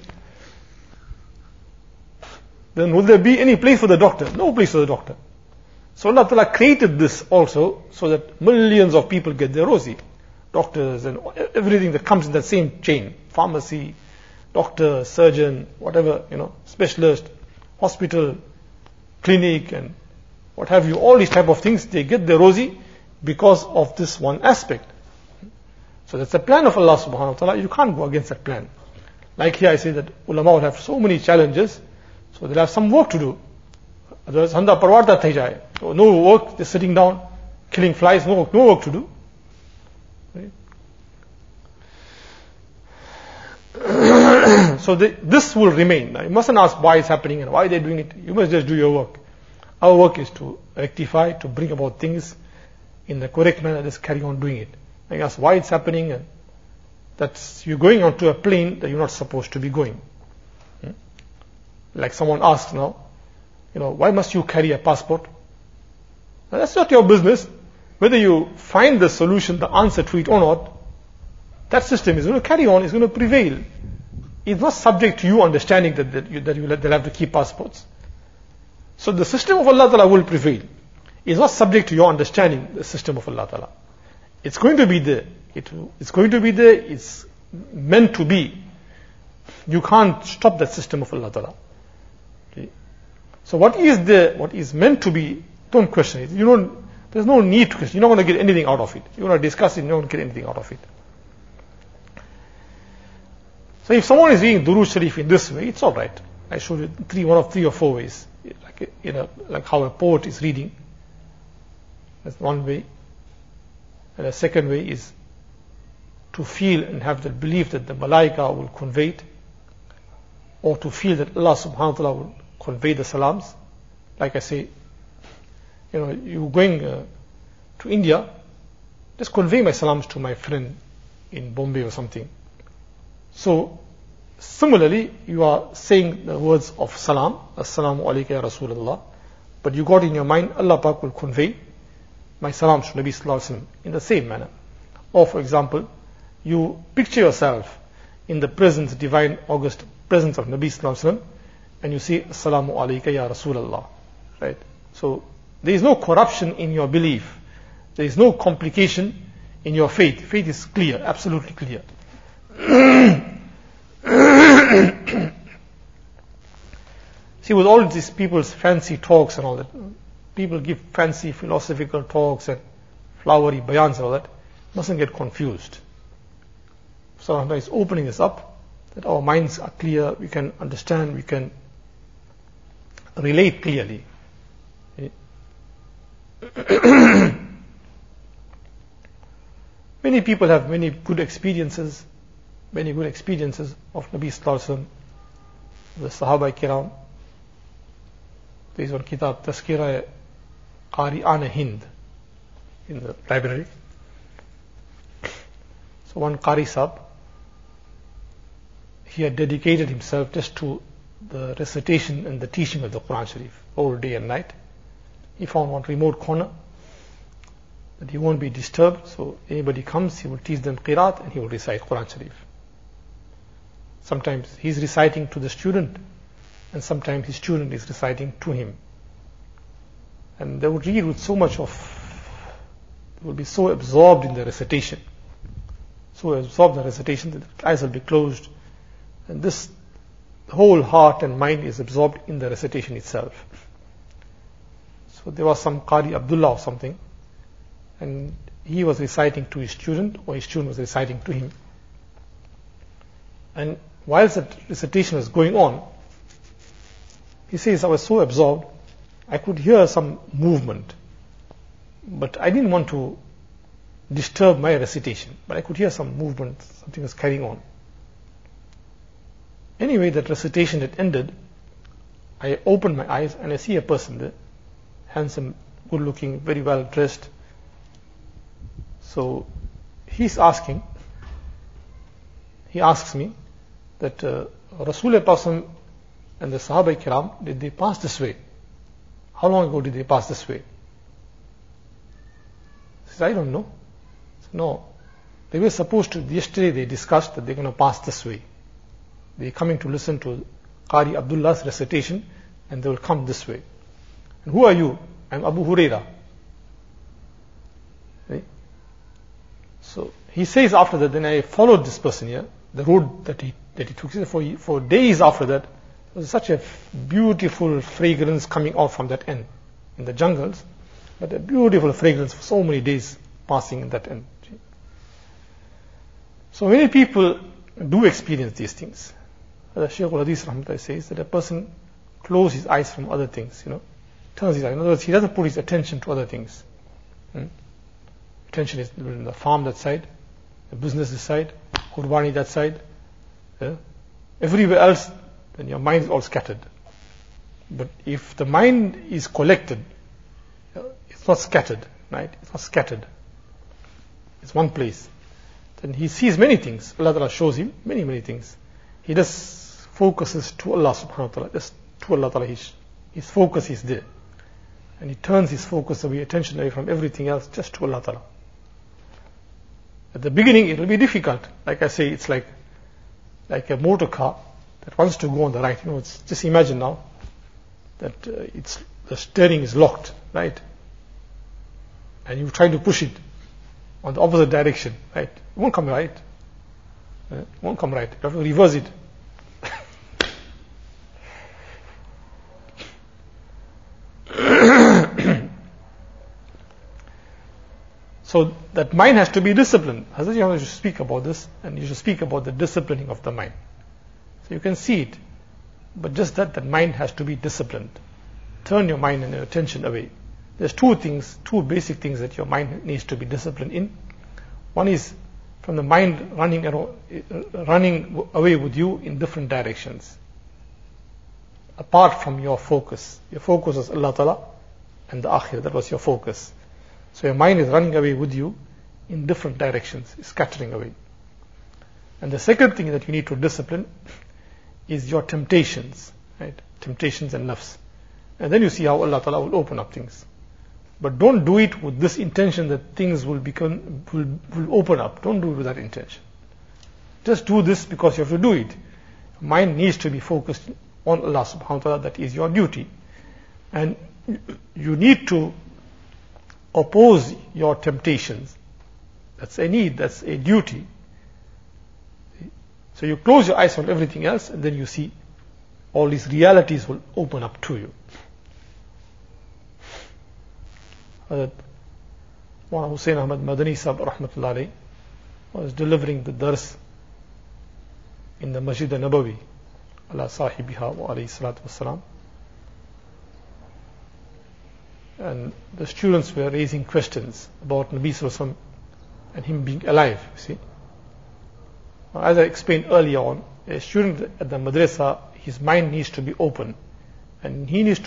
Then will there be any place for the doctor? No place for the doctor. So Allah Ta'ala created this also so that millions of people get their rozi. Doctors and everything that comes in that same chain. Pharmacy, doctor, surgeon, whatever, specialist, hospital, clinic and what have you. All these type of things, they get their rozi because of this one aspect. So that's the plan of Allah subhanahu wa ta'ala. You can't go against that plan. Like here I say that ulama will have so many challenges, so they'll have some work to do. Otherwise, handa parwarta thai jaye. So no work, just sitting down, killing flies, no work to do. Right? So this will remain. Now, you mustn't ask why it's happening and why they're doing it. You must just do your work. Our work is to rectify, to bring about things in the correct manner, just carry on doing it. I ask why it's happening, and that's you're going onto a plane that you're not supposed to be going. Like someone asks now, why must you carry a passport? Now, that's not your business. Whether you find the solution, the answer to it or not, that system is going to carry on, is going to prevail. It's not subject to you understanding that they'll have to keep passports. So the system of Allah Ta'ala will prevail. It's not subject to your understanding the system of Allah Ta'ala. It's going to be there. It's going to be there. It's meant to be. You can't stop that system of Allah Ta'ala. Okay. So what is there, what is meant to be, don't question it. There's no need to question. You're not going to get anything out of it. You're going to discuss it, you're not going to get anything out of it. So if someone is reading Durood Sharif in this way, it's all right. I showed you one of three or four ways. Like how a poet is reading. That's one way. And the second way is to feel and have the belief that the malaika will convey it, or to feel that Allah subhanahu wa ta'ala will convey the salams. Like I say, you're going to India, just convey my salams to my friend in Bombay or something. So, similarly, you are saying the words of salam, Assalamu alayka ya Rasulullah, but you got in your mind, Allah Pak will convey my salams to Nabi Sallallahu Alaihi Wasallam in the same manner. Or, for example, you picture yourself in the presence, divine, august presence of Nabi Sallallahu Alaihi Wasallam, and you say, Assalamu alayka ya Rasulullah. Right? So, there is no corruption in your belief. There is no complication in your faith. Faith is clear, absolutely clear. See, with all these people's fancy talks and all that, people give fancy philosophical talks and flowery bayans and all that, mustn't get confused. So Allah is opening this up, that our minds are clear, we can understand, we can relate clearly. Many people have many good experiences of Nabi Sallallahu Alaihi Wasallam, the Sahaba Kiram. There is one kitab, Tazkira Qari'an Hind, in the library. So one Qari Sahib, he had dedicated himself just to the recitation and the teaching of the Quran Sharif, all day and night. He found one remote corner that he won't be disturbed, so anybody comes, he will teach them Qiraat and he will recite Quran Sharif. Sometimes he's reciting to the student, and sometimes his student is reciting to him. And they would read with so much they would be so absorbed in the recitation. So absorbed in the recitation that the eyes will be closed. And the whole heart and mind is absorbed in the recitation itself. So there was some Qari Abdullah or something, and he was reciting to his student, or his student was reciting to him. And whilst that recitation was going on, he says, I was so absorbed, I could hear some movement, but I didn't want to disturb my recitation, but I could hear some movement, something was carrying on. Anyway, that recitation had ended. I opened my eyes and I see a person there, handsome, good looking, very well dressed. So he asks me that Rasulullah and the Sahaba Kiram, did they pass this way? How long ago did they pass this way? He says, I don't know. Said, no, they were supposed to, yesterday they discussed that they're going to pass this way. They're coming to listen to Qari Abdullah's recitation, and they will come this way. And who are you? I'm Abu Huraira. Right? So he says after that, then I followed this person here, the road that he took. For days after that, there was such a beautiful fragrance coming out from that end in the jungles, but a beautiful fragrance for so many days passing in that end. So many people do experience these things. The Shaykh al-Hadith Rahmatullah says that a person closes his eyes from other things, turns his eyes. In other words, he doesn't put his attention to other things. Attention is in the farm that side, the business this side, Qurbani that side. Everywhere else, then your mind is all scattered. But if the mind is collected, it's not scattered, right? It's not scattered. It's one place. Then he sees many things. Allah Ta'ala shows him many things. He just focuses to Allah subhanahu wa ta'ala, just to Allah Ta'ala. His focus is there. And he turns his focus away, attention away from everything else, just to Allah Ta'ala. At the beginning, it will be difficult. Like I say, it's like a motor car that wants to go on the right. Just imagine now that the steering is locked, right? And you try to push it on the opposite direction, right? It won't come right. It won't come right. You have to reverse it. So that mind has to be disciplined. Hazrat Yahya should speak about this, and you should speak about the disciplining of the mind. So you can see it, but just that mind has to be disciplined. Turn your mind and your attention away. There's two basic things that your mind needs to be disciplined in. One is from the mind running away with you in different directions, apart from your focus. Your focus is Allah Ta'ala and the Akhirah. That was your focus. So your mind is running away with you in different directions, scattering away. And the second thing that you need to discipline is your temptations, right? Temptations and nafs. And then you see how Allah Ta'ala will open up things. But don't do it with this intention that things will open up. Don't do it with that intention. Just do this because you have to do it. Mind needs to be focused on Allah Subhanahu wa Ta'ala. That is your duty. And you need to oppose your temptations. That's a need, that's a duty. So you close your eyes on everything else, and then you see all these realities will open up to you. One Hussain Ahmad Madani Sahib Rahmatullah Alayhi was delivering the dars in the Masjid al-Nabawi ala sahibiha wa alayhi salatu wassalam. And the students were raising questions about Nabi Sallallahu Alaihi Wasallam and him being alive, you see. Now, as I explained earlier on, a student at the madrasa, his mind needs to be open, and he needs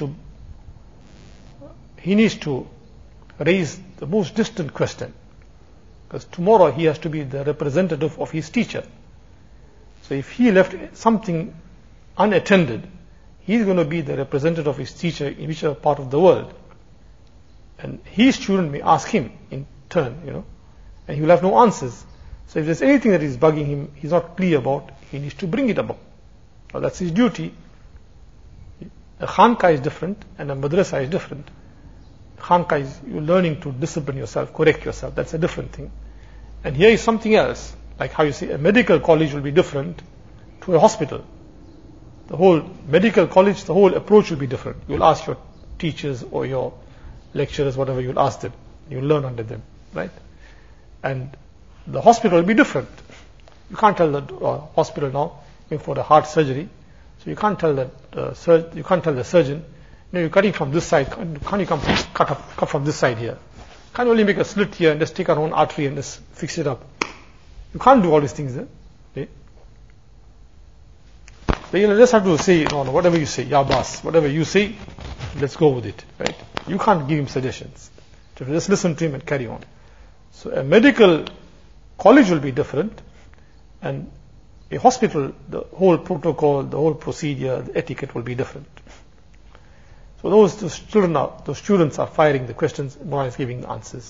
to raise the most distant question, because tomorrow he has to be the representative of his teacher. So if he left something unattended, he's going to be the representative of his teacher in whichever part of the world. And his student may ask him in turn, and he will have no answers. So if there's anything that is bugging him, he's not clear about, he needs to bring it about. Now that's his duty. A khanqa is different and a madrasa is different. Khanqa is you're learning to discipline yourself, correct yourself. That's a different thing. And here is something else. Like how you say a medical college will be different to a hospital. The whole medical college, the whole approach will be different. You'll ask your teachers or your lecturers, whatever, you'll ask them. You'll learn under them, right? And the hospital will be different. You can't tell the hospital now, for the heart surgery, so you can't tell the surgeon, you're cutting from this side, can't you cut from this side here? Can't you only make a slit here and just take our own artery and just fix it up? You can't do all these things there. Okay? So you just have to say, whatever you say, ya boss, whatever you say, let's go with it, right? You can't give him suggestions. So just listen to him and carry on. So a medical college will be different, and a hospital, the whole protocol, the whole procedure, the etiquette will be different. So those students are firing the questions, Mulana is giving the answers.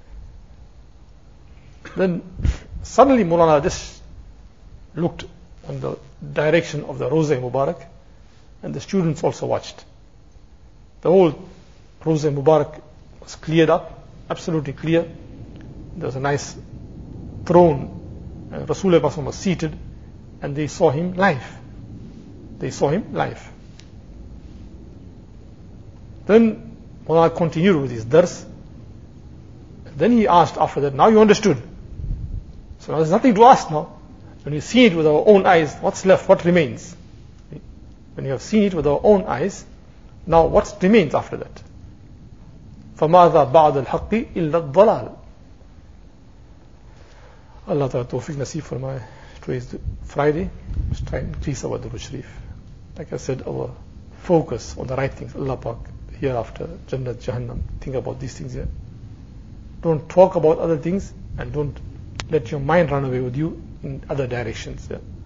Then suddenly Mulana just looked in the direction of the Rawza Mubarak, and the students also watched. The whole Rawza Mubarak was cleared up, absolutely clear. There was a nice throne, and Rasulullah was seated, and they saw him live. Then Mulana continued with his dars. Then he asked after that, now you understood. So now there's nothing to ask now. When we see it with our own eyes, what's left, what remains? When you have seen it with our own eyes, now what remains after that? فَمَاذَا بَعْدَ الْحَقِّ إِلَّا الضَّلَالِ. Allah Ta'ala tawfiq nasib farmaye. Today is Friday. Let's try and increase our Durood Sharif. Like I said, our focus on the right things. Allah Pak, hereafter, Jannat, Jahannam. Think about these things here. Don't talk about other things, and don't let your mind run away with you in other directions. Yeah.